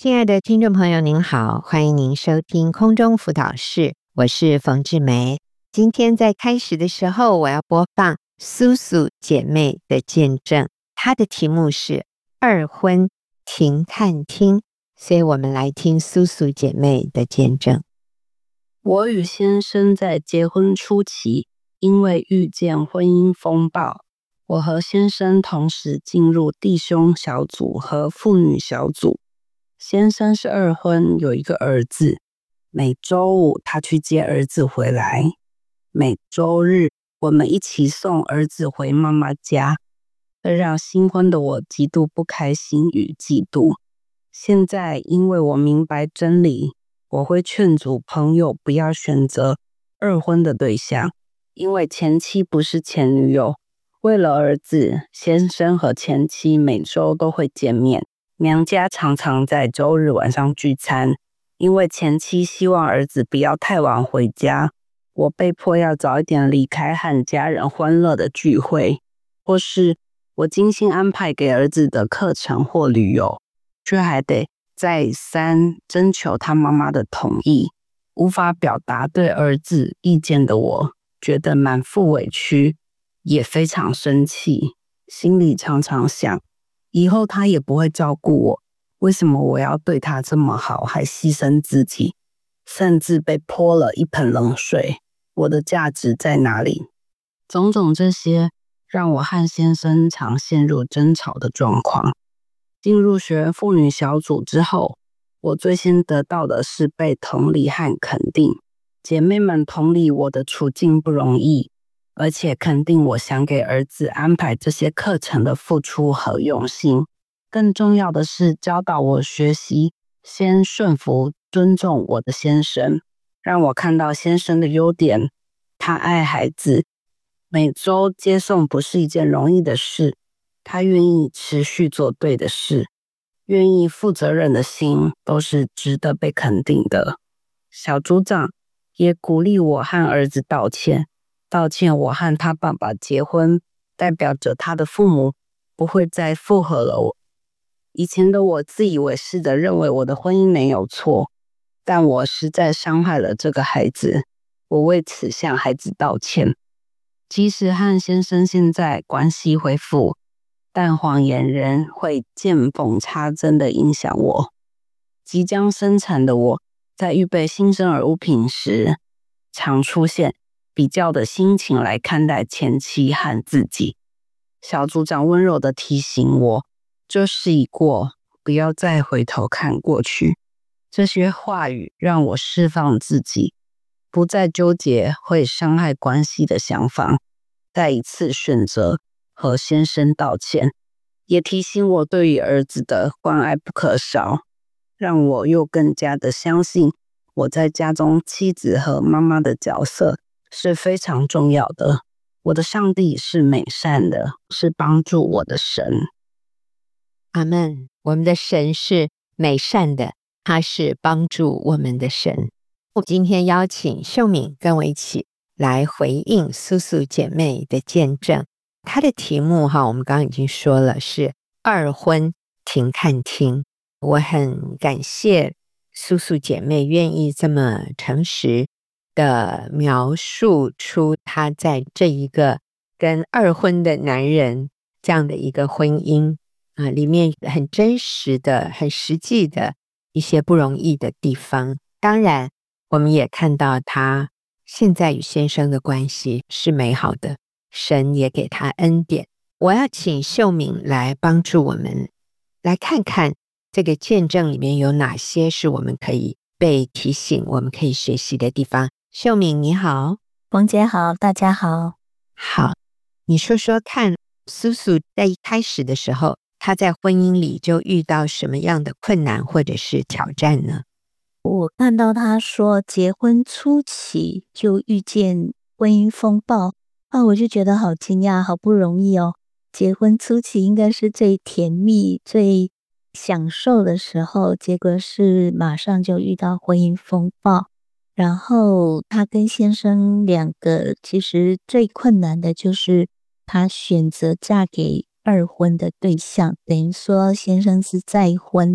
亲爱的听众朋友您好，欢迎您收听空中辅导室，我是冯志梅。今天在开始的时候，我要播放苏苏姐妹的见证，她的题目是二婚停看听，所以我们来听苏苏姐妹的见证。 我与先生在结婚初期，因为遇见婚姻风暴，我和先生同时进入弟兄小组和妇女小组。先生是二婚，有一个儿子。每周五他去接儿子回来，每周日我们一起送儿子回妈妈家，这让新婚的我极度不开心与嫉妒。现在因为我明白真理，我会劝阻朋友不要选择二婚的对象，因为前妻不是前女友。为了儿子，先生和前妻每周都会见面。娘家常常在周日晚上聚餐，因为前妻希望儿子不要太晚回家，我被迫要早一点离开和家人欢乐的聚会，或是我精心安排给儿子的课程或旅游，却还得再三征求他妈妈的同意。无法表达对儿子意见的我，觉得满腹委屈，也非常生气，心里常常想，以后他也不会照顾我，为什么我要对他这么好，还牺牲自己，甚至被泼了一盆冷水？我的价值在哪里？种种这些让我和先生常陷入争吵的状况。进入学员妇女小组之后，我最先得到的是被同理和肯定。姐妹们同理我的处境不容易，而且肯定我想给儿子安排这些课程的付出和用心。更重要的是教导我学习先顺服尊重我的先生，让我看到先生的优点。他爱孩子，每周接送不是一件容易的事，他愿意持续做对的事，愿意负责任的心都是值得被肯定的。小组长也鼓励我和儿子道歉我和他爸爸结婚，代表着他的父母不会再附和了我。以前的我自以为是的认为我的婚姻没有错，但我实在伤害了这个孩子，我为此向孩子道歉。即使和先生现在关系恢复，但谎言仍会见缝插针的影响我。即将生产的我，在预备新生儿物品时，常出现比较的心情来看待前妻和自己。小组长温柔地提醒我，这事已过，不要再回头看过去。这些话语让我释放自己，不再纠结会伤害关系的想法，再一次选择和先生道歉，也提醒我对于儿子的关爱不可少，让我又更加的相信我在家中妻子和妈妈的角色是非常重要的。我的上帝是美善的，是帮助我的神。 阿们。我们的神是美善的，他是帮助我们的神。我今天邀请秀敏跟我一起来回应苏苏姐妹的见证。她的题目我们刚刚已经说了，是二婚停看听。我很感谢苏苏姐妹愿意这么诚实的描述出她在这一个跟二婚的男人这样的一个婚姻里面很真实的、很实际的一些不容易的地方。当然，我们也看到他现在与先生的关系是美好的，神也给他恩典。我要请秀敏来帮助我们，来看看这个见证里面有哪些是我们可以被提醒、我们可以学习的地方。秀敏你好。 冯姐好，大家好。 好，你说说看，苏苏在一开始的时候，他在婚姻里就遇到什么样的困难或者是挑战呢？ 我看到他说结婚初期就遇见婚姻风暴我就觉得好惊讶，好不容易哦。结婚初期应该是最甜蜜、最享受的时候，结果是马上就遇到婚姻风暴。然后他跟先生两个其实最困难的就是他选择嫁给二婚的对象，等于说先生是再婚，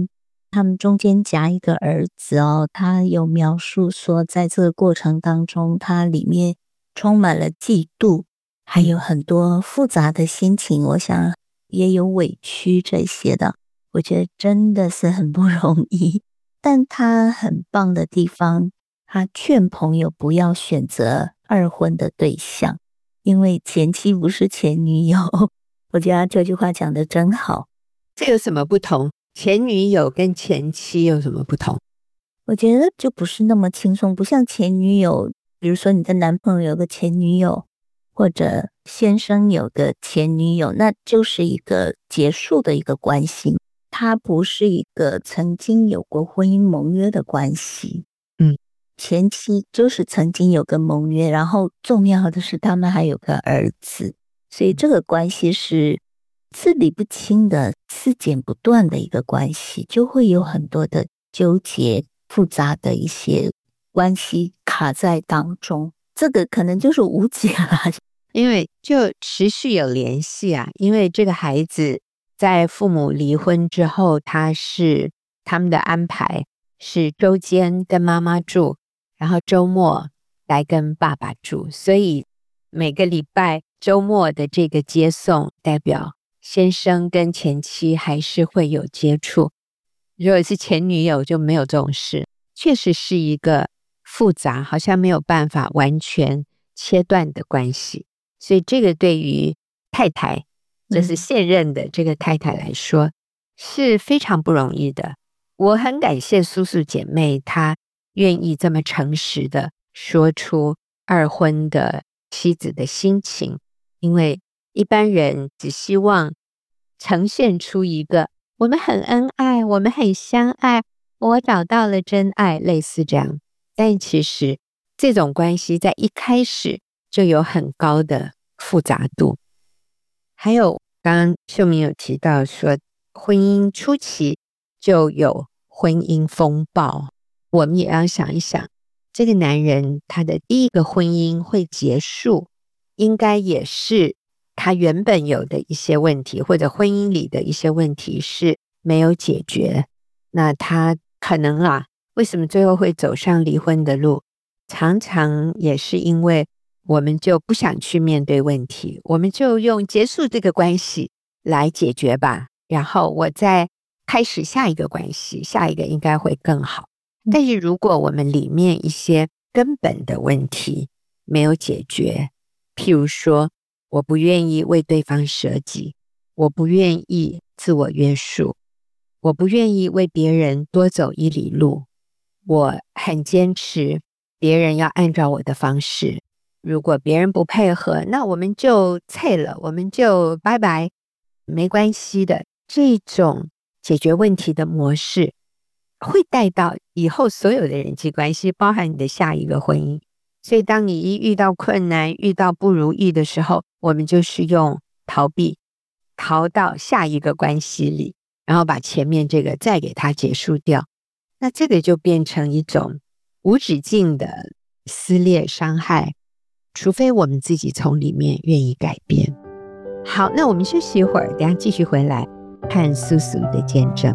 他们中间夹一个儿子哦，他有描述说，在这个过程当中，他里面充满了嫉妒，还有很多复杂的心情，我想也有委屈这些的。我觉得真的是很不容易，但他很棒的地方，他劝朋友不要选择二婚的对象，因为前妻不是前女友。我觉得他这句话讲得真好。 这有什么不同？前女友跟前妻有什么不同？ 我觉得就不是那么轻松，不像前女友，比如说你的男朋友有个前女友，或者先生有个前女友，那就是一个结束的一个关系，它不是一个曾经有过婚姻盟约的关系。前妻就是曾经有个盟约，然后重要的是他们还有个儿子，所以这个关系是字理不清的、丝剪不断的一个关系，就会有很多的纠结、复杂的一些关系卡在当中，这个可能就是无解啦。 因为就持续有联系啊，因为这个孩子在父母离婚之后，他们的安排是周间跟妈妈住，然后周末来跟爸爸住，所以每个礼拜周末的这个接送代表先生跟前妻还是会有接触。如果是前女友就没有这种事，确实是一个复杂，好像没有办法完全切断的关系。所以这个对于太太，就是现任的这个太太来说，是非常不容易的。我很感谢苏苏姐妹，她愿意这么诚实的说出二婚的妻子的心情，因为一般人只希望呈现出一个我们很恩爱，我们很相爱，我找到了真爱，类似这样。但其实这种关系在一开始就有很高的复杂度。还有刚刚秀明有提到说，婚姻初期就有婚姻风暴，我们也要想一想，这个男人他的第一个婚姻会结束，应该也是他原本有的一些问题，或者婚姻里的一些问题是没有解决。那他可能为什么最后会走上离婚的路？常常也是因为我们就不想去面对问题，我们就用结束这个关系来解决吧，然后我再开始下一个关系，下一个应该会更好。但是如果我们里面一些根本的问题没有解决，譬如说我不愿意为对方舍己，我不愿意自我约束，我不愿意为别人多走一里路，我很坚持别人要按照我的方式，如果别人不配合，那我们就退了，我们就拜拜，没关系的。这种解决问题的模式会带到以后所有的人际关系，包含你的下一个婚姻。所以当你一遇到困难，遇到不如意的时候，我们就是用逃避，逃到下一个关系里，然后把前面这个再给它结束掉。那这个就变成一种无止境的撕裂伤害，除非我们自己从里面愿意改变。好，那我们休息一会儿，等一下继续回来看苏苏的见证。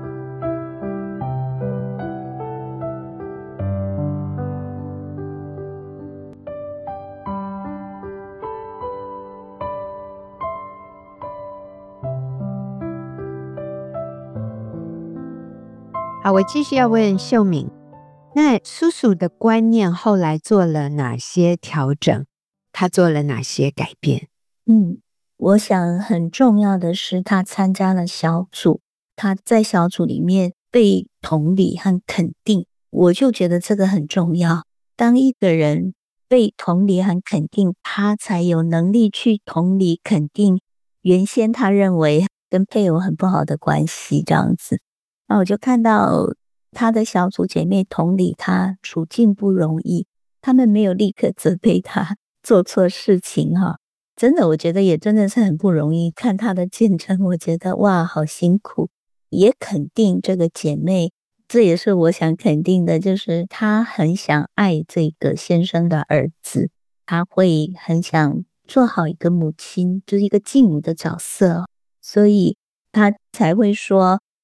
好，我继续要问秀敏，那苏苏的观念后来做了哪些调整？他做了哪些改变？ 我想很重要的是他参加了小组，他在小组里面被同理和肯定，我就觉得这个很重要。当一个人被同理和肯定，他才有能力去同理肯定原先他认为跟配偶很不好的关系这样子。那我就看到他的小组姐妹同理他处境不容易，他们没有立刻责备他做错事情真的我觉得也真的是很不容易。看他的见证，我觉得哇好辛苦，也肯定这个姐妹，这也是我想肯定的，就是她很想爱这个先生的儿子，她会很想做好一个母亲，就是一个继母的角色，所以她才会说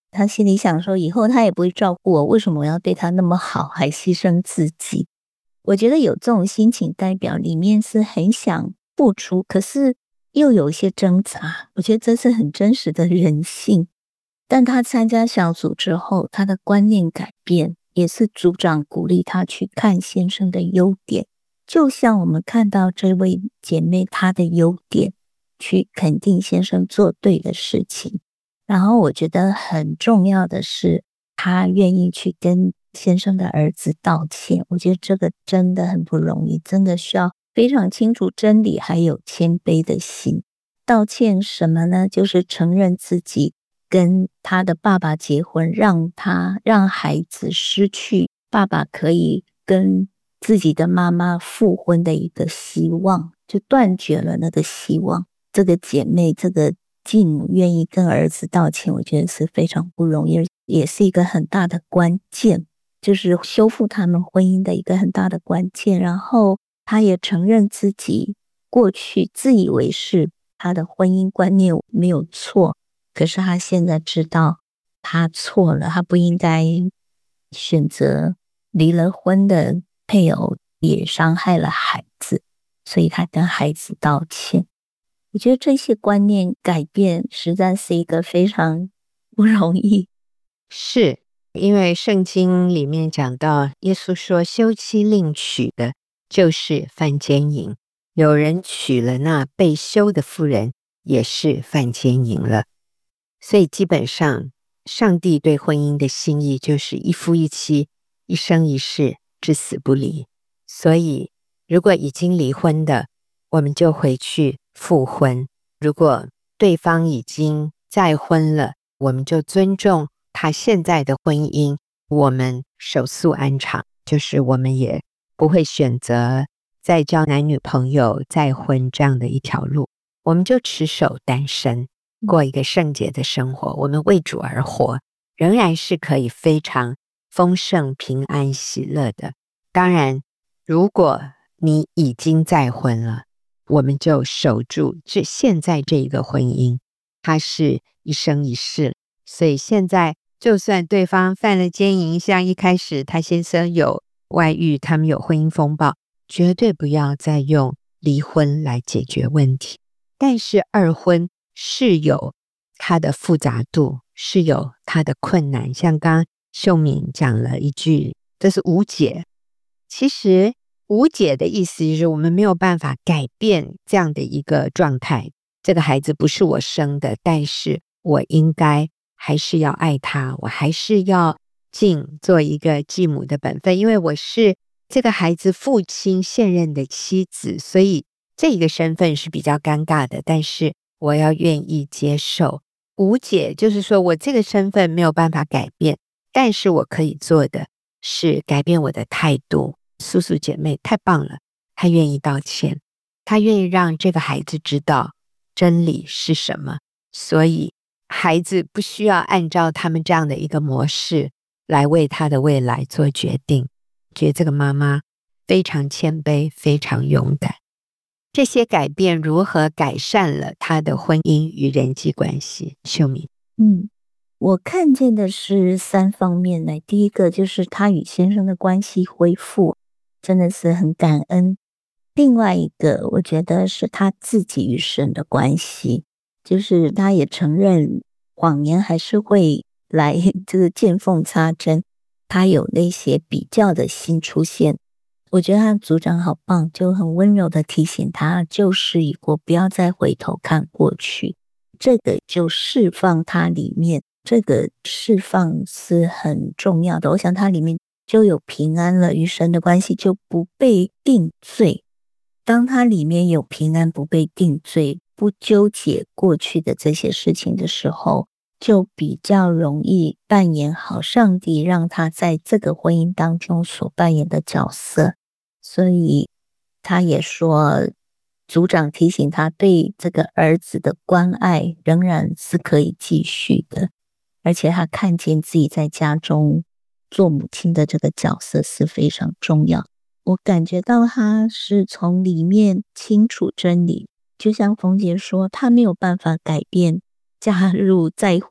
他心里想说，以后他也不会照顾我，为什么我要对他那么好，还牺牲自己？我觉得有这种心情，代表里面是很想付出，可是又有一些挣扎。我觉得这是很真实的人性。但他参加小组之后，他的观念改变，也是组长鼓励他去看先生的优点，就像我们看到这位姐妹她的优点，去肯定先生做对的事情。然后我觉得很重要的是，她愿意去跟先生的儿子道歉。我觉得这个真的很不容易，真的需要非常清楚真理，还有谦卑的心。道歉什么呢？就是承认自己跟他的爸爸结婚，让孩子失去爸爸可以跟自己的妈妈复婚的一个希望，就断绝了那个希望。这个姐妹，这个继母愿意跟儿子道歉，我觉得是非常不容易，也是一个很大的关键，就是修复他们婚姻的一个很大的关键。然后她也承认自己过去自以为是，她的婚姻观念没有错，可是她现在知道她错了，她不应该选择离了婚的配偶，也伤害了孩子，所以她跟孩子道歉。我觉得这些观念改变实在是一个非常不容易。 是因为圣经里面讲到，耶稣说休妻另娶的就是犯奸淫，有人娶了那被休的妇人，也是犯奸淫了。所以基本上上帝对婚姻的心意就是一夫一妻，一生一世，至死不离。所以如果已经离婚的，我们就回去复婚；如果对方已经再婚了，我们就尊重他现在的婚姻，我们守素安常，就是我们也不会选择再交男女朋友再婚这样的一条路，我们就持守单身，过一个圣洁的生活，我们为主而活，仍然是可以非常丰盛、平安、喜乐的。当然，如果你已经再婚了，我们就守住现在这个婚姻，它是一生一世。所以现在就算对方犯了奸淫，像一开始他先生有外遇，他们有婚姻风暴，绝对不要再用离婚来解决问题。但是二婚是有它的复杂度，是有它的困难，像刚刚秀敏讲了一句，这是无解。其实无解的意思就是我们没有办法改变这样的一个状态，这个孩子不是我生的，但是我应该还是要爱他，我还是要尽做一个继母的本分，因为我是这个孩子父亲现任的妻子，所以这个身份是比较尴尬的，但是我要愿意接受。无解就是说我这个身份没有办法改变，但是我可以做的是改变我的态度。素素姐妹太棒了，她愿意道歉，她愿意让这个孩子知道真理是什么，所以孩子不需要按照他们这样的一个模式来为他的未来做决定。觉得这个妈妈非常谦卑，非常勇敢。这些改变如何改善了她的婚姻与人际关系？秀敏， 我看见的是3方面呢。第一个就是她与先生的关系恢复，真的是很感恩。另外一个，我觉得是她自己与神的关系，就是她也承认谎言还是会来这个见缝插针，她有那些比较的心出现。我觉得他组长好棒，就很温柔的提醒他旧事已过，不要再回头看过去。这个就释放他里面，这个释放是很重要的。我想他里面就有平安了，与神的关系就不被定罪。当他里面有平安，不被定罪，不纠结过去的这些事情的时候，就比较容易扮演好上帝让他在这个婚姻当中所扮演的角色。所以他也说，组长提醒他对这个儿子的关爱仍然是可以继续的，而且他看见自己在家中做母亲的这个角色是非常重要。我感觉到他是从里面清楚真理，就像冯姐说，他没有办法改变嫁入再婚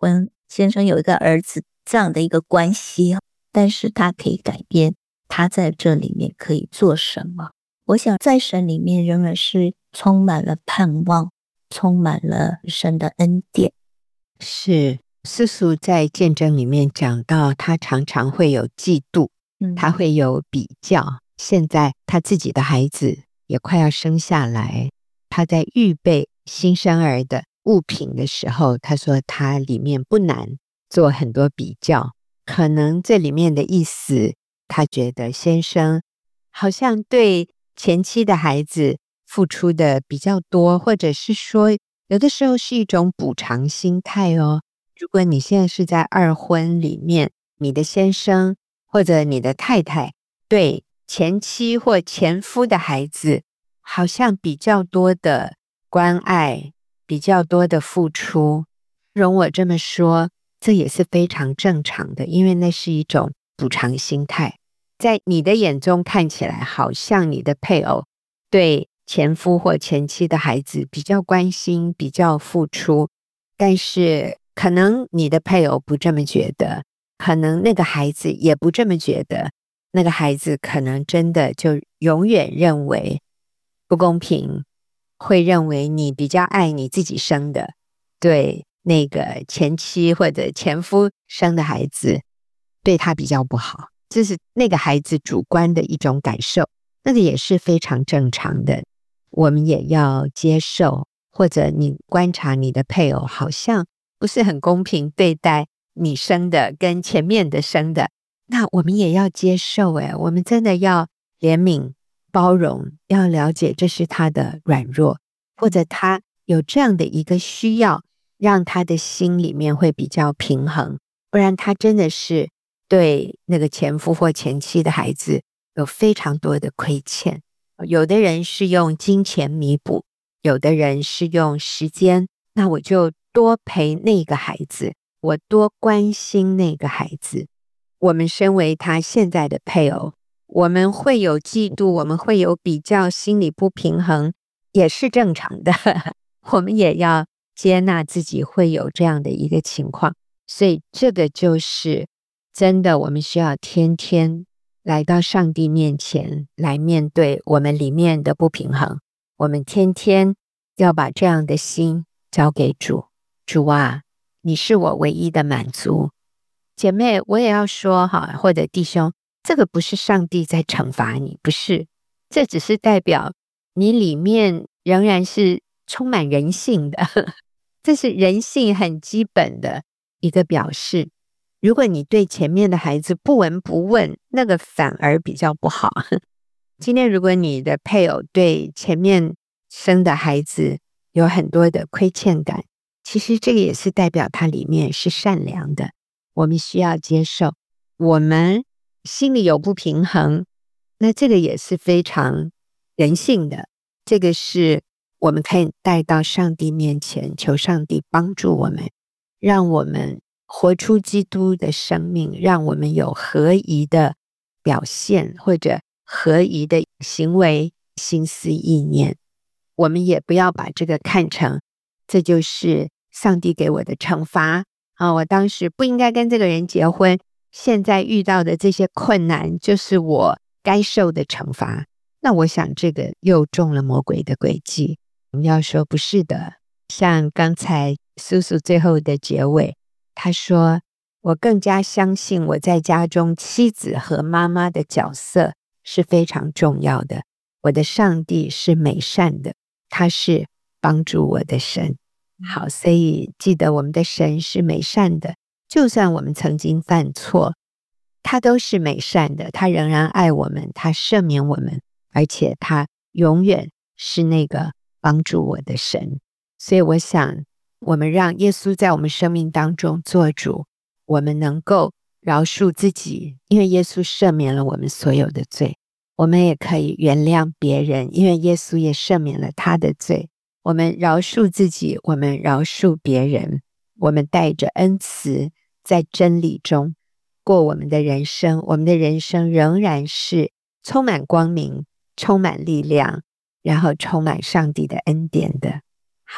先生有一个儿子这样的一个关系，但是他可以改变他在这里面可以做什么。我想在神里面仍然是充满了盼望，充满了神的恩典。 是，素素在见证里面讲到，他常常会有嫉妒，他会有比较。现在他自己的孩子也快要生下来，他在预备新生儿的物品的时候，他说他里面不难做很多比较。可能这里面的意思，他觉得先生好像对前妻的孩子付出的比较多，或者是说有的时候是一种补偿心态哦。如果你现在是在二婚里面，你的先生或者你的太太对前妻或前夫的孩子好像比较多的关爱，比较多的付出，容我这么说，这也是非常正常的，因为那是一种补偿心态。在你的眼中看起来好像你的配偶对前夫或前妻的孩子比较关心，比较付出，但是可能你的配偶不这么觉得，可能那个孩子也不这么觉得，那个孩子可能真的就永远认为不公平，会认为你比较爱你自己生的，对那个前妻或者前夫生的孩子对他比较不好，这是那个孩子主观的一种感受，那个也是非常正常的，我们也要接受。或者你观察你的配偶好像不是很公平对待你生的跟前面的生的，那我们也要接受，我们真的要怜悯包容，要了解这是他的软弱，或者他有这样的一个需要，让他的心里面会比较平衡，不然他真的是对那个前夫或前妻的孩子有非常多的亏欠。有的人是用金钱弥补，有的人是用时间，那我就多陪那个孩子，我多关心那个孩子。我们身为他现在的配偶，我们会有嫉妒，我们会有比较，心里不平衡，也是正常的。我们也要接纳自己会有这样的一个情况，所以这个就是真的，我们需要天天来到上帝面前来面对我们里面的不平衡，我们天天要把这样的心交给主。主啊，你是我唯一的满足。姐妹，我也要说哈，或者弟兄，这个不是上帝在惩罚你，不是，这只是代表你里面仍然是充满人性的，这是人性很基本的一个表示。如果你对前面的孩子不闻不问，那个反而比较不好。今天如果你的配偶对前面生的孩子有很多的亏欠感，其实这个也是代表他里面是善良的。我们需要接受我们心里有不平衡，那这个也是非常人性的，这个是我们可以带到上帝面前，求上帝帮助我们，让我们活出基督的生命，让我们有合宜的表现或者合宜的行为、心思意念。我们也不要把这个看成这就是上帝给我的惩罚我当时不应该跟这个人结婚，现在遇到的这些困难就是我该受的惩罚。那我想这个又中了魔鬼的诡计。我们要说不是的，像刚才苏苏最后的结尾，他说我更加相信我在家中妻子和妈妈的角色是非常重要的。我的上帝是美善的，他是帮助我的神。好，所以记得我们的神是美善的，就算我们曾经犯错，他都是美善的，他仍然爱我们，他赦免我们，而且他永远是那个帮助我的神。所以我想我们让耶稣在我们生命当中做主，我们能够饶恕自己，因为耶稣赦免了我们所有的罪，我们也可以原谅别人，因为耶稣也赦免了他的罪。我们饶恕自己，我们饶恕别人，我们带着恩慈在真理中过我们的人生，我们的人生仍然是充满光明，充满力量，然后充满上帝的恩典的。好，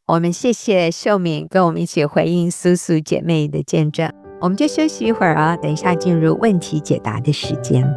我们谢谢秀敏跟我们一起回应苏苏姐妹的见证，我们就休息一会儿啊，等一下进入问题解答的时间。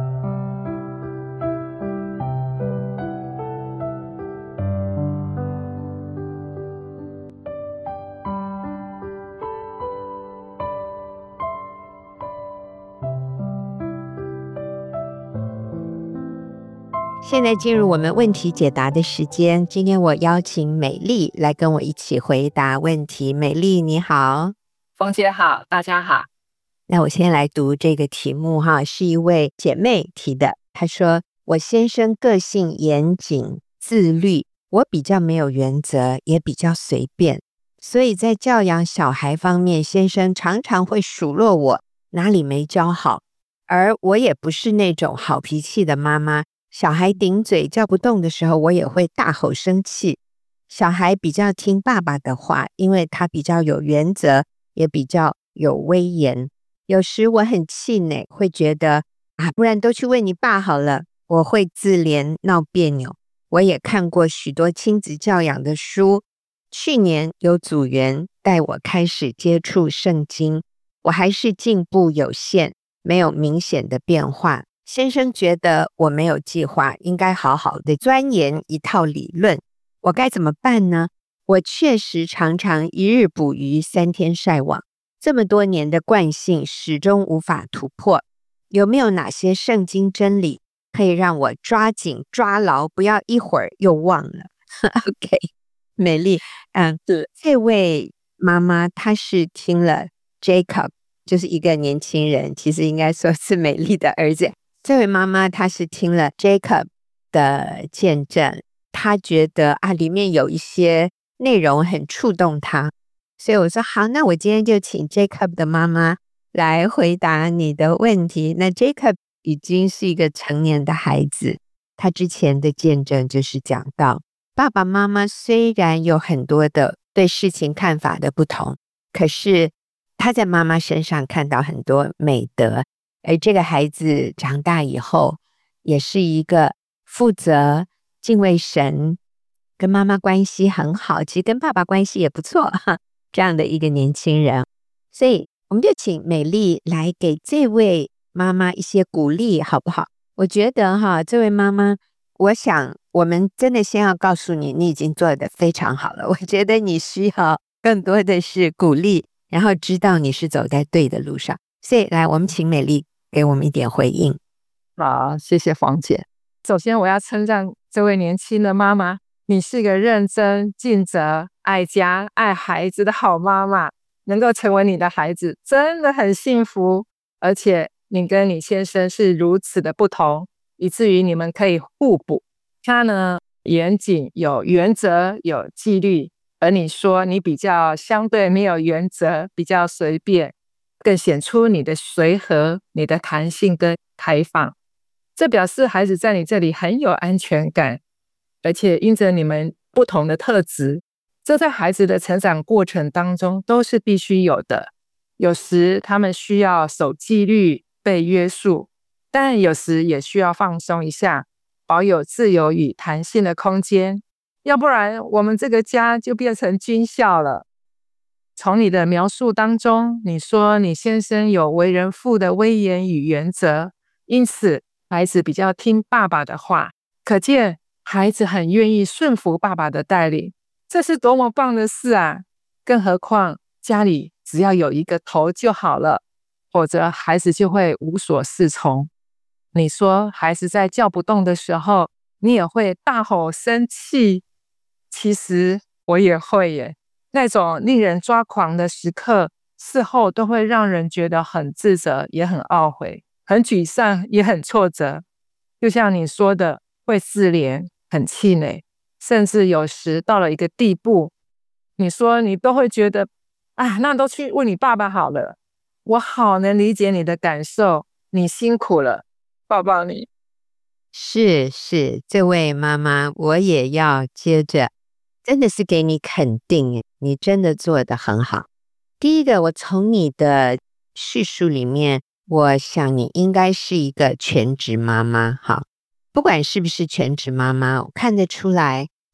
现在进入我们问题解答的时间，今天我邀请美丽来跟我一起回答问题。美丽你好。 冯姐好，大家好。 那我先来读这个题目哈，是一位姐妹提的。她说：我先生个性严谨自律，我比较没有原则，也比较随便，所以在教养小孩方面，先生常常会数落我哪里没教好，而我也不是那种好脾气的妈妈。小孩顶嘴叫不动的时候，我也会大吼生气。小孩比较听爸爸的话，因为他比较有原则，也比较有威严。有时我很气馁，会觉得不然都去问你爸好了。我会自怜闹别扭。我也看过许多亲子教养的书，去年有组员带我开始接触圣经，我还是进步有限，没有明显的变化。先生觉得我没有计划，应该好好的钻研一套理论，我该怎么办呢？我确实常常一日捕鱼3天晒网，这么多年的惯性始终无法突破。有没有哪些圣经真理可以让我抓紧抓牢，不要一会儿又忘了？OK， 美丽，这位妈妈她是听了 Jacob， 就是一个年轻人，其实应该说是美丽的儿子。这位妈妈她是听了 Jacob 的见证，她觉得里面有一些内容很触动她，所以我说好，那我今天就请 Jacob 的妈妈来回答你的问题。那 Jacob 已经是一个成年的孩子，他之前的见证就是讲到，爸爸妈妈虽然有很多的对事情看法的不同，可是他在妈妈身上看到很多美德。而这个孩子长大以后，也是一个负责、敬畏神，跟妈妈关系很好，其实跟爸爸关系也不错这样的一个年轻人。所以我们就请美丽来给这位妈妈一些鼓励，好不好？我觉得这位妈妈，我想我们真的先要告诉你，你已经做得非常好了。我觉得你需要更多的是鼓励，然后知道你是走在对的路上。所以来，我们请美丽给我们一点回应。 好，谢谢冯姐。首先我要称赞这位年轻的妈妈，你是个认真尽责、爱家爱孩子的好妈妈，能够成为你的孩子真的很幸福。而且你跟你先生是如此的不同，以至于你们可以互补。他呢严谨有原则有纪律，而你说你比较相对没有原则，比较随便，更显出你的随和、你的弹性跟开放。这表示孩子在你这里很有安全感，而且因着你们不同的特质，这在孩子的成长过程当中都是必须有的。有时他们需要守纪律、被约束，但有时也需要放松一下，保有自由与弹性的空间，要不然我们这个家就变成军校了。从你的描述当中，你说你先生有为人父的威严与原则，因此孩子比较听爸爸的话，可见孩子很愿意顺服爸爸的带领，这是多么棒的事啊！更何况家里只要有一个头就好了，否则孩子就会无所适从。你说孩子在叫不动的时候，你也会大吼生气，其实我也会耶。那种令人抓狂的时刻，事后都会让人觉得很自责，也很懊悔，很沮丧，也很挫折。就像你说的，会自怜，很气馁，甚至有时到了一个地步，你说你都会觉得那都去问你爸爸好了。我好能理解你的感受，你辛苦了，抱抱你。 是，这位妈妈，我也要接着真的是给你肯定，你真的做得很好。第一个，我从你的叙述里面，我想你应该是一个全职妈妈。好，不管是不是全职妈妈，我看得出来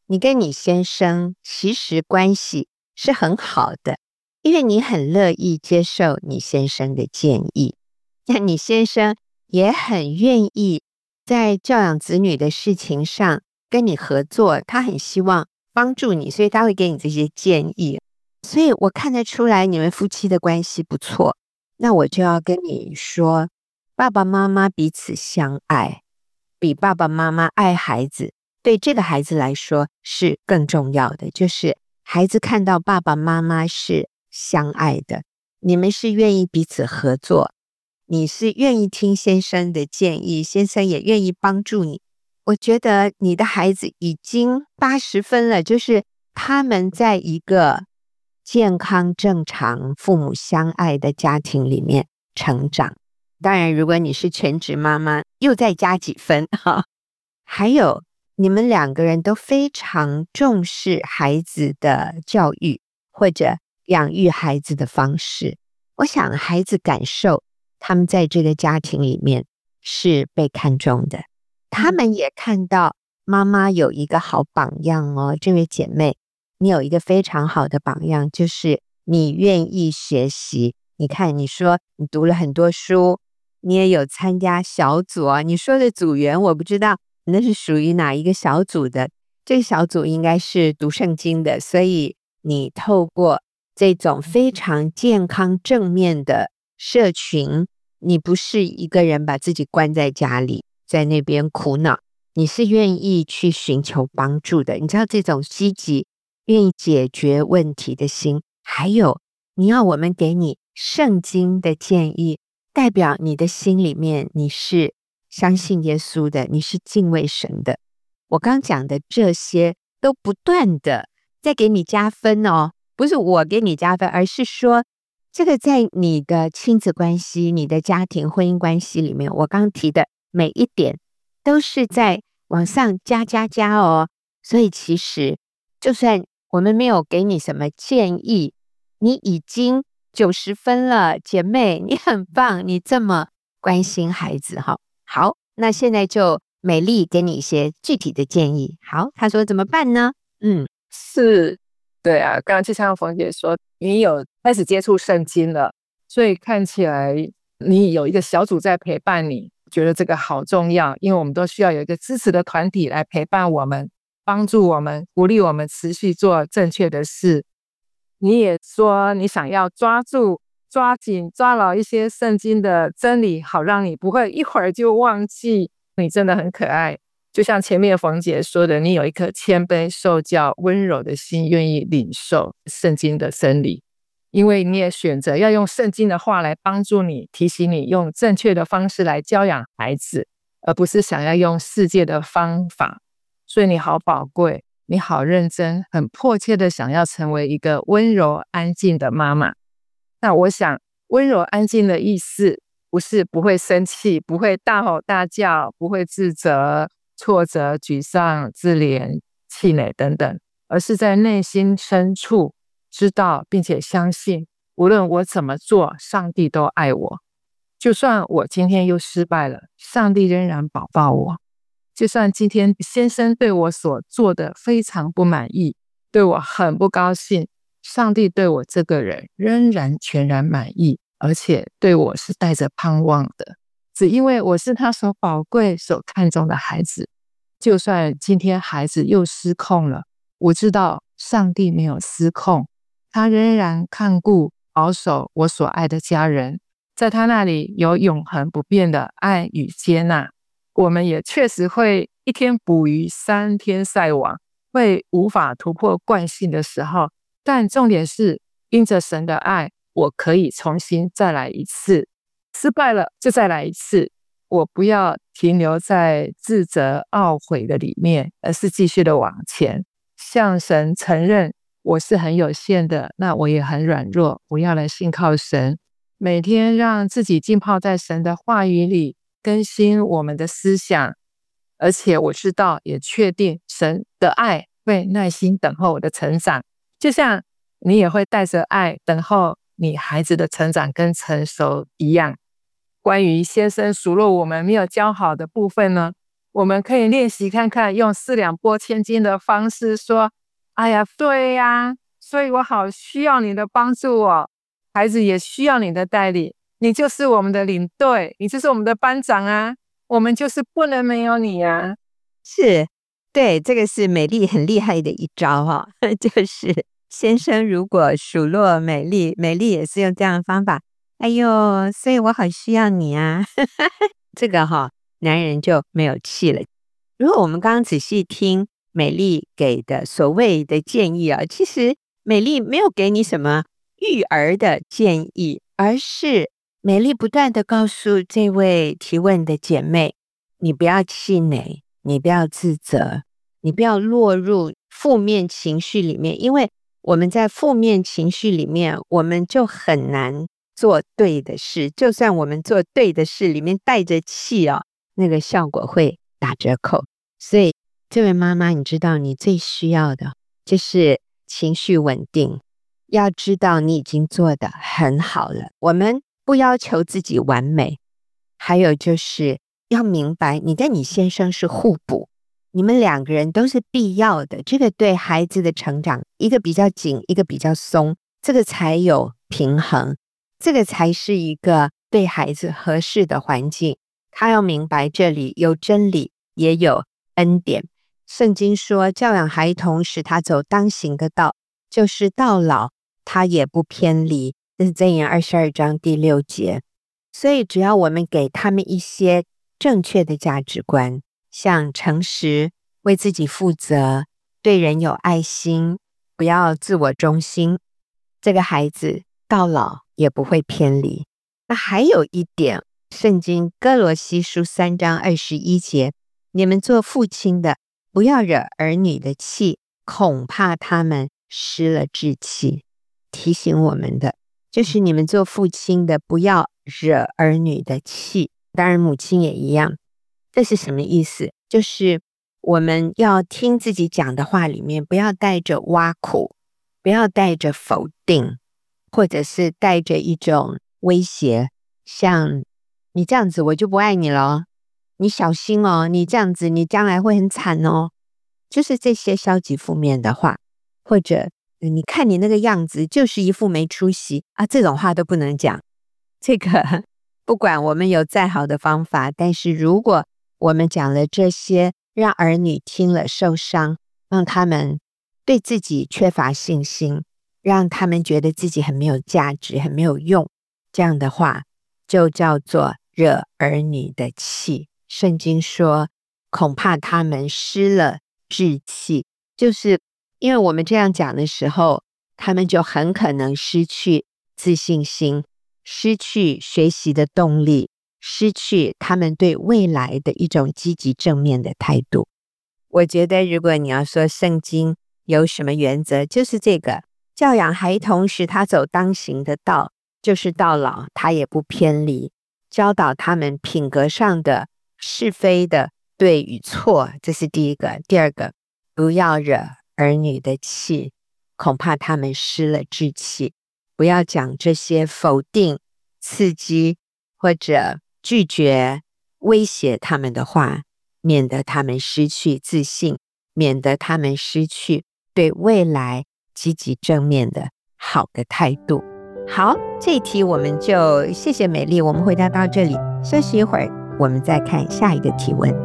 你跟你先生其实关系是很好的，因为你很乐意接受你先生的建议，那你先生也很愿意在教养子女的事情上跟你合作，他很希望帮助你，所以他会给你这些建议。所以我看得出来你们夫妻的关系不错。那我就要跟你说，爸爸妈妈彼此相爱，比爸爸妈妈爱孩子，对这个孩子来说是更重要的。就是孩子看到爸爸妈妈是相爱的，你们是愿意彼此合作，你是愿意听先生的建议，先生也愿意帮助你。我觉得你的孩子已经80分了，就是他们在一个健康正常父母相爱的家庭里面成长。当然如果你是全职妈妈又再加几分哈。还有你们两个人都非常重视孩子的教育或者养育孩子的方式，我想孩子感受他们在这个家庭里面是被看重的，他们也看到妈妈有一个好榜样哦。这位姐妹，你有一个非常好的榜样，就是你愿意学习。你看你说你读了很多书，你也有参加小组啊。你说的组员我不知道那是属于哪一个小组的，这个小组应该是读圣经的，所以你透过这种非常健康正面的社群，你不是一个人把自己关在家里在那边苦恼，你是愿意去寻求帮助的。你知道这种积极愿意解决问题的心，还有你要我们给你圣经的建议，代表你的心里面你是相信耶稣的，你是敬畏神的。我刚讲的这些都不断的在给你加分哦，不是我给你加分，而是说这个在你的亲子关系、你的家庭婚姻关系里面，我刚提的每一点都是在往上加哦。所以其实就算我们没有给你什么建议，你已经90分了，姐妹，你很棒，你这么关心孩子哈。好，那现在就美丽给你一些具体的建议。好，她说怎么办呢？ 是，对啊，刚刚就像冯姐说，你有开始接触圣经了，所以看起来你有一个小组在陪伴你，觉得这个好重要，因为我们都需要有一个支持的团体来陪伴我们，帮助我们，鼓励我们持续做正确的事。你也说你想要抓紧抓牢一些圣经的真理，好让你不会一会儿就忘记。你真的很可爱，就像前面冯姐说的，你有一颗谦卑受教温柔的心，愿意领受圣经的真理，因为你也选择要用圣经的话来帮助你，提醒你用正确的方式来教养孩子，而不是想要用世界的方法。所以你好宝贵，你好认真，很迫切的想要成为一个温柔安静的妈妈。那我想温柔安静的意思不是不会生气，不会大吼大叫，不会自责、挫折、沮丧、自怜、气馁等等，而是在内心深处知道并且相信，无论我怎么做，上帝都爱我。就算我今天又失败了，上帝仍然保抱我。就算今天先生对我所做的非常不满意，对我很不高兴，上帝对我这个人仍然全然满意，而且对我是带着盼望的，只因为我是他所宝贵、所看重的孩子。就算今天孩子又失控了，我知道上帝没有失控，他仍然看顾、保守我所爱的家人，在他那里有永恒不变的爱与接纳。我们也确实会一天捕鱼3天晒网，会无法突破惯性的时候，但重点是因着神的爱，我可以重新再来一次，失败了就再来一次。我不要停留在自责懊悔的里面，而是继续的往前，向神承认我是很有限的，那我也很软弱，我要来信靠神，每天让自己浸泡在神的话语里，更新我们的思想。而且我知道也确定神的爱会耐心等候我的成长，就像你也会带着爱等候你孩子的成长跟成熟一样。关于先生数落我们没有教好的部分呢， 我们可以练习看看，用四两拨千斤的方式说，哎呀，对呀，所以我好需要你的帮助哦，孩子也需要你的带领，你就是我们的领队，你就是我们的班长啊，我们就是不能没有你啊。 是，对，这个是美丽很厉害的一招哈、就是先生如果数落美丽，美丽也是用这样的方法，哎呦，所以我好需要你啊，这个男人就没有气了。如果我们刚刚仔细听美丽给的所谓的建议啊，其实美丽没有给你什么育儿的建议，而是美丽不断的告诉这位提问的姐妹，你不要气馁，你不要自责，你不要落入负面情绪里面，因为我们在负面情绪里面，我们就很难做对的事，就算我们做对的事里面带着气那个效果会打折扣。所以这位妈妈，你知道你最需要的就是情绪稳定，要知道你已经做得很好了，我们不要求自己完美，还有就是要明白你跟你先生是互补，你们两个人都是必要的，这个对孩子的成长，一个比较紧，一个比较松，这个才有平衡，这个才是一个对孩子合适的环境。他要明白这里有真理，也有恩典。圣经说，教养孩童，使他走当行的道，就是到老他也不偏离，这是箴言22章第6节。所以只要我们给他们一些正确的价值观，像诚实、为自己负责、对人有爱心，不要自我中心，这个孩子到老也不会偏离。那还有一点，圣经哥罗西书3章21节，你们做父亲的，不要惹儿女的气，恐怕他们失了志气。提醒我们的就是你们做父亲的，不要惹儿女的气，当然母亲也一样。这是什么意思？就是我们要听自己讲的话里面，不要带着挖苦，不要带着否定，或者是带着一种威胁，像你这样子我就不爱你了，你小心哦，你这样子你将来会很惨哦，就是这些消极负面的话，或者你看你那个样子就是一副没出息啊，这种话都不能讲。这个不管我们有再好的方法，但是如果我们讲了这些，让儿女听了受伤，让他们对自己缺乏信心，让他们觉得自己很没有价值，很没有用，这样的话就叫做惹儿女的气。圣经说，恐怕他们失了志气，就是因为我们这样讲的时候，他们就很可能失去自信心，失去学习的动力，失去他们对未来的一种积极正面的态度。我觉得如果你要说圣经有什么原则，就是这个，教养孩童使他走当行的道，就是到老他也不偏离，教导他们品格上的是非的对与错，这是第一个。第二个，不要惹儿女的气，恐怕他们失了志气，不要讲这些否定、刺激或者拒绝、威胁他们的话，免得他们失去自信，免得他们失去对未来积极正面的好的态度。好，这一题我们就谢谢美丽，我们回答到这里，休息一会儿，我们再看下一个提问。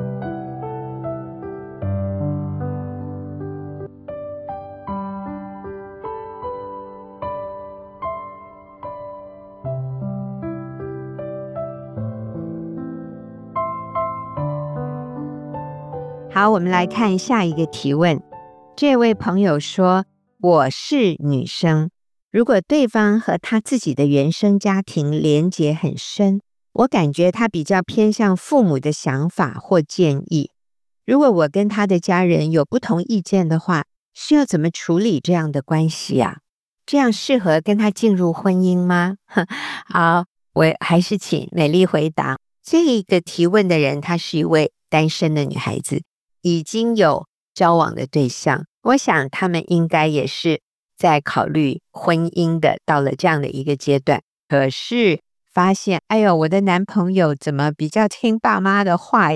好，我们来看下一个提问。这位朋友说，我是女生，如果对方和他自己的原生家庭连结很深，我感觉他比较偏向父母的想法或建议。如果我跟他的家人有不同意见的话，需要怎么处理这样的关系啊？这样适合跟他进入婚姻吗？好，我还是请美丽回答。这个提问的人，她是一位单身的女孩子，已经有交往的对象，我想他们应该也是在考虑婚姻的，到了这样的一个阶段，可是发现哎呦，我的男朋友怎么比较听爸妈的话耶，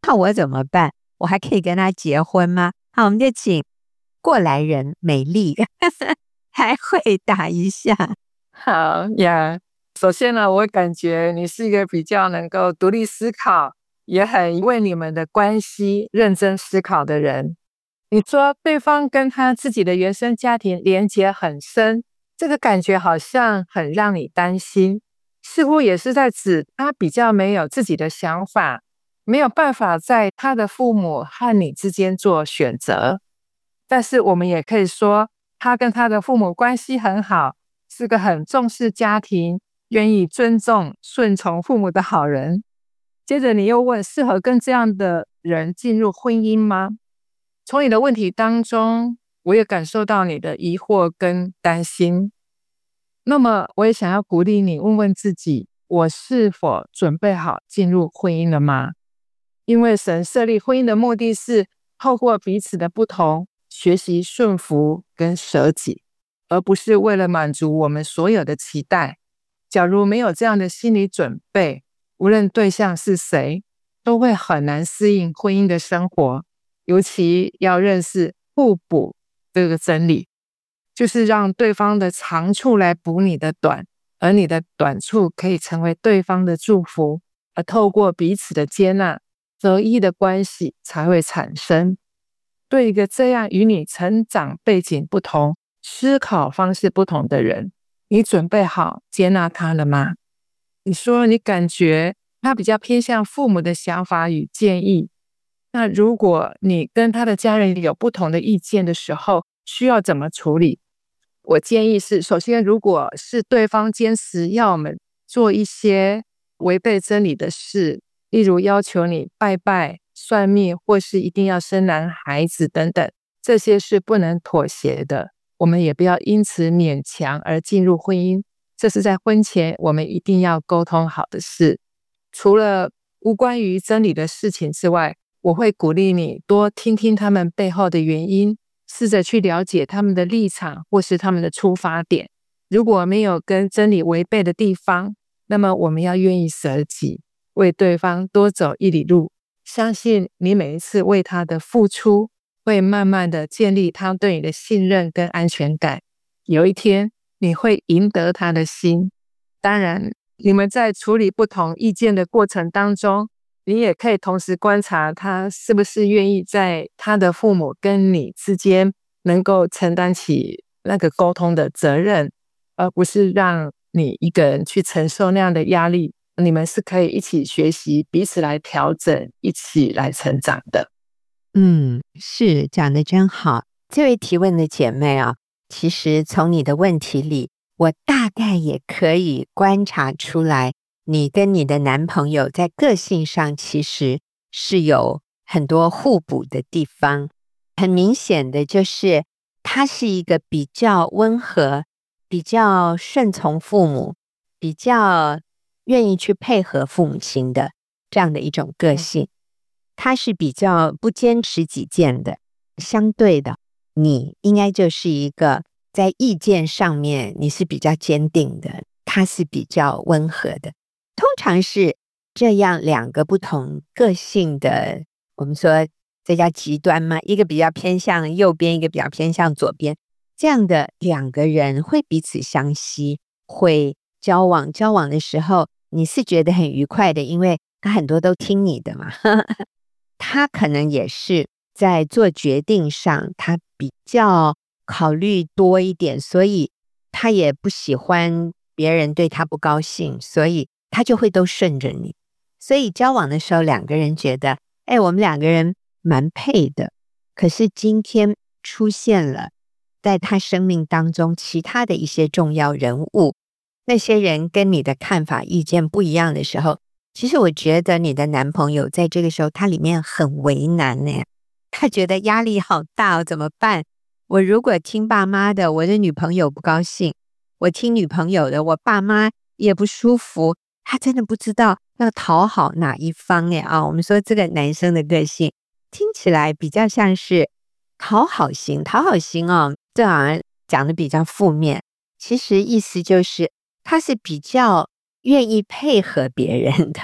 那我怎么办？我还可以跟他结婚吗？好，我们就请过来人美丽来回答一下。 好呀，首先呢，我感觉你是一个比较能够独立思考，也很为你们的关系认真思考的人。你说对方跟他自己的原生家庭连结很深，这个感觉好像很让你担心，似乎也是在指他比较没有自己的想法，没有办法在他的父母和你之间做选择。但是我们也可以说，他跟他的父母关系很好，是个很重视家庭，愿意尊重、顺从父母的好人。接着你又问，适合跟这样的人进入婚姻吗？从你的问题当中，我也感受到你的疑惑跟担心。那么我也想要鼓励你问问自己，我是否准备好进入婚姻了吗？因为神设立婚姻的目的是透过彼此的不同，学习顺服跟舍己，而不是为了满足我们所有的期待。假如没有这样的心理准备，无论对象是谁，都会很难适应婚姻的生活。尤其要认识互补这个真理，就是让对方的长处来补你的短，而你的短处可以成为对方的祝福，而透过彼此的接纳，合一的关系才会产生。对一个这样与你成长背景不同、思考方式不同的人，你准备好接纳他了吗？你说你感觉他比较偏向父母的想法与建议，那如果你跟他的家人有不同的意见的时候，需要怎么处理？我建议是，首先如果是对方坚持要我们做一些违背真理的事，例如要求你拜拜、算命，或是一定要生男孩子等等，这些是不能妥协的。我们也不要因此勉强而进入婚姻，这是在婚前我们一定要沟通好的事。除了无关于真理的事情之外，我会鼓励你多听听他们背后的原因，试着去了解他们的立场或是他们的出发点。如果没有跟真理违背的地方，那么我们要愿意舍己，为对方多走一里路。相信你每一次为他的付出，会慢慢的建立他对你的信任跟安全感。有一天，你会赢得他的心。当然，你们在处理不同意见的过程当中，你也可以同时观察他是不是愿意在他的父母跟你之间能够承担起那个沟通的责任，而不是让你一个人去承受那样的压力。你们是可以一起学习，彼此来调整，一起来成长的。 是讲得真好。这位提问的姐妹啊，其实从你的问题里，我大概也可以观察出来，你跟你的男朋友在个性上其实是有很多互补的地方。很明显的就是他是一个比较温和、比较顺从父母、比较愿意去配合父母亲的这样的一种个性。他是比较不坚持己见的，相对的，你应该就是一个在意见上面你是比较坚定的，他是比较温和的。通常是这样两个不同个性的，我们说这叫极端吗？一个比较偏向右边，一个比较偏向左边，这样的两个人会彼此相吸，会交往的时候你是觉得很愉快的，因为他很多都听你的嘛他可能也是在做决定上他比较考虑多一点，所以他也不喜欢别人对他不高兴，所以他就会都顺着你。所以交往的时候两个人觉得我们两个人蛮配的。可是今天出现了在他生命当中其他的一些重要人物，那些人跟你的看法意见不一样的时候，其实我觉得你的男朋友在这个时候他里面很为难呢，他觉得压力好大怎么办？我如果听爸妈的，我的女朋友不高兴；我听女朋友的，我爸妈也不舒服。他真的不知道要讨好哪一方我们说这个男生的个性听起来比较像是讨好型这好像讲的比较负面，其实意思就是他是比较愿意配合别人的，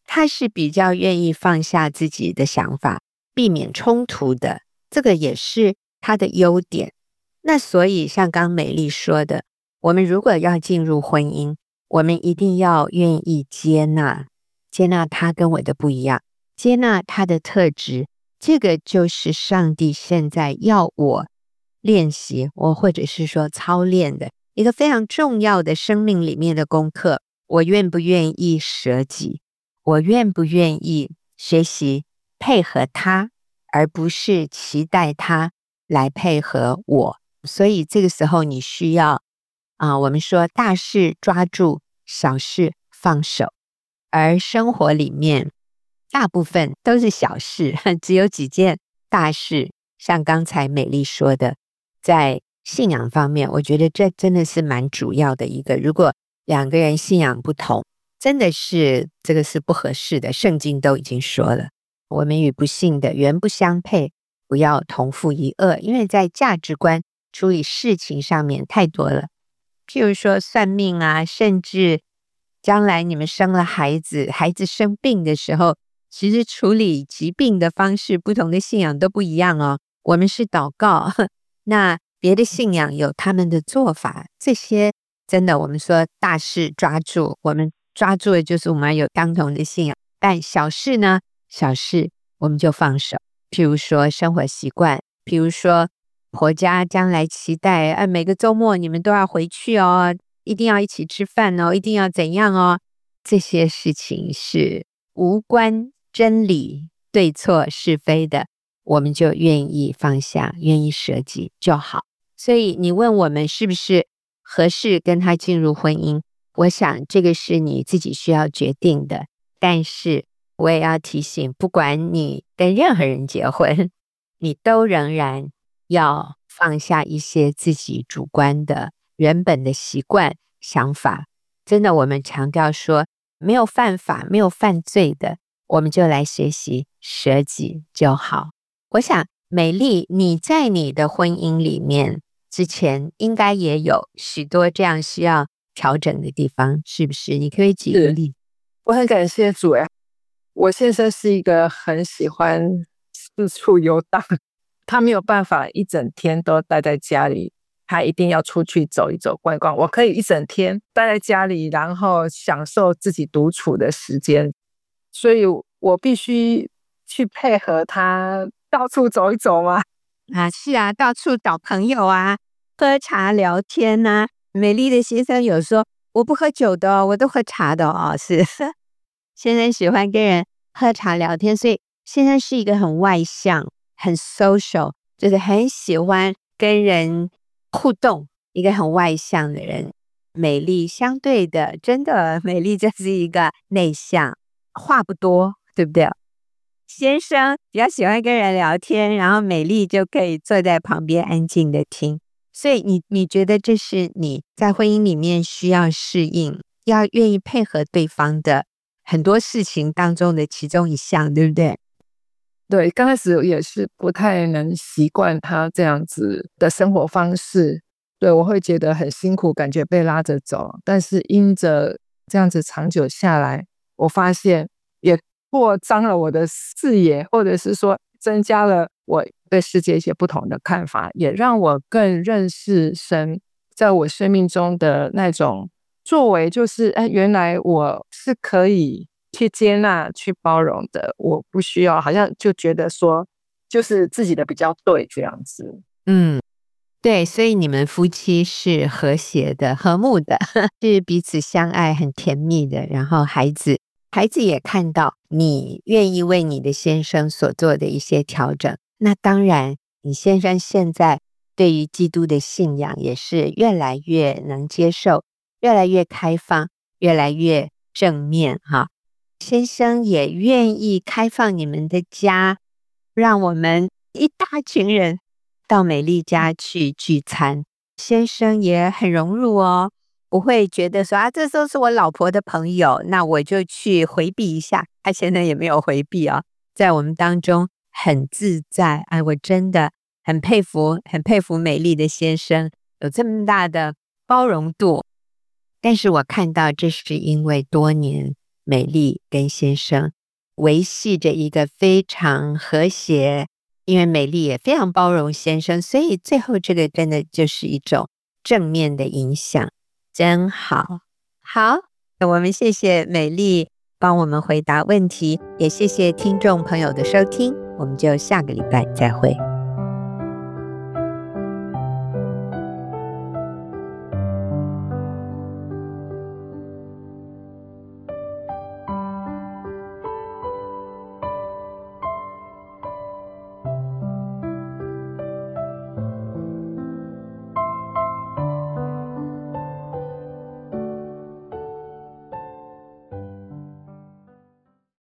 他是比较愿意放下自己的想法，避免冲突的，这个也是他的优点。那所以像刚美丽说的，我们如果要进入婚姻，我们一定要愿意接纳他跟我的不一样，接纳他的特质，这个就是上帝现在要我练习，或者是说操练的一个非常重要的生命里面的功课。我愿不愿意舍己？我愿不愿意学习配合他，而不是期待他来配合我？所以这个时候你需要我们说大事抓住，小事放手。而生活里面大部分都是小事，只有几件大事。像刚才美丽说的，在信仰方面，我觉得这真的是蛮主要的一个。如果两个人信仰不同，真的是这个是不合适的。圣经都已经说了，我们与不信的原不相配，不要同负一轭。因为在价值观处理事情上面太多了，譬如说算命啊，甚至将来你们生了孩子，孩子生病的时候，其实处理疾病的方式，不同的信仰都不一样哦。我们是祷告，那别的信仰有他们的做法，这些真的我们说大事抓住，我们抓住的就是我们有相同的信仰。但小事呢，小事我们就放手。譬如说生活习惯，譬如说婆家将来期待每个周末你们都要回去哦，一定要一起吃饭哦，一定要怎样哦，这些事情是无关真理对错是非的，我们就愿意放下，愿意舍己就好。所以你问我们是不是合适跟他进入婚姻，我想这个是你自己需要决定的。但是我也要提醒，不管你跟任何人结婚，你都仍然要放下一些自己主观的原本的习惯想法。真的，我们强调说没有犯法没有犯罪的，我们就来学习舍己就好。我想美丽，你在你的婚姻里面之前应该也有许多这样需要调整的地方，是不是？你可以举个例。 我很感谢主我先生是一个很喜欢四处游荡，他没有办法一整天都待在家里，他一定要出去走一走逛一逛。我可以一整天待在家里，然后享受自己独处的时间，所以我必须去配合他到处走一走嘛。 是啊，到处找朋友啊，喝茶聊天啊。美丽的先生有说我不喝酒的我都喝茶的是先生喜欢跟人喝茶聊天，所以先生是一个很外向很 social， 就是很喜欢跟人互动，一个很外向的人。美丽相对的，真的美丽就是一个内向，话不多，对不对？先生比较喜欢跟人聊天，然后美丽就可以坐在旁边安静的听。所以你觉得这是你在婚姻里面需要适应，要愿意配合对方的很多事情当中的其中一项，对不对？ 对，刚开始也是不太能习惯他这样子的生活方式，对，我会觉得很辛苦，感觉被拉着走。但是因着这样子长久下来，我发现也扩张了我的视野，或者是说增加了我对世界一些不同的看法，也让我更认识神在我生命中的那种作为，就是原来我是可以去接纳去包容的，我不需要好像就觉得说就是自己的比较对这样子。 对，所以你们夫妻是和谐的和睦的是彼此相爱很甜蜜的，然后孩子也看到你愿意为你的先生所做的一些调整。那当然你先生现在对于基督的信仰也是越来越能接受，越来越开放，越来越正面先生也愿意开放你们的家，让我们一大群人到美丽家去聚餐。先生也很融入不会觉得说这都是我老婆的朋友，那我就去回避一下。他现在也没有回避在我们当中很自在。我真的很佩服美丽的先生有这么大的包容度。但是我看到这是因为多年美丽跟先生维系着一个非常和谐，因为美丽也非常包容先生，所以最后这个真的就是一种正面的影响，真好。好，我们谢谢美丽帮我们回答问题，也谢谢听众朋友的收听，我们就下个礼拜再会。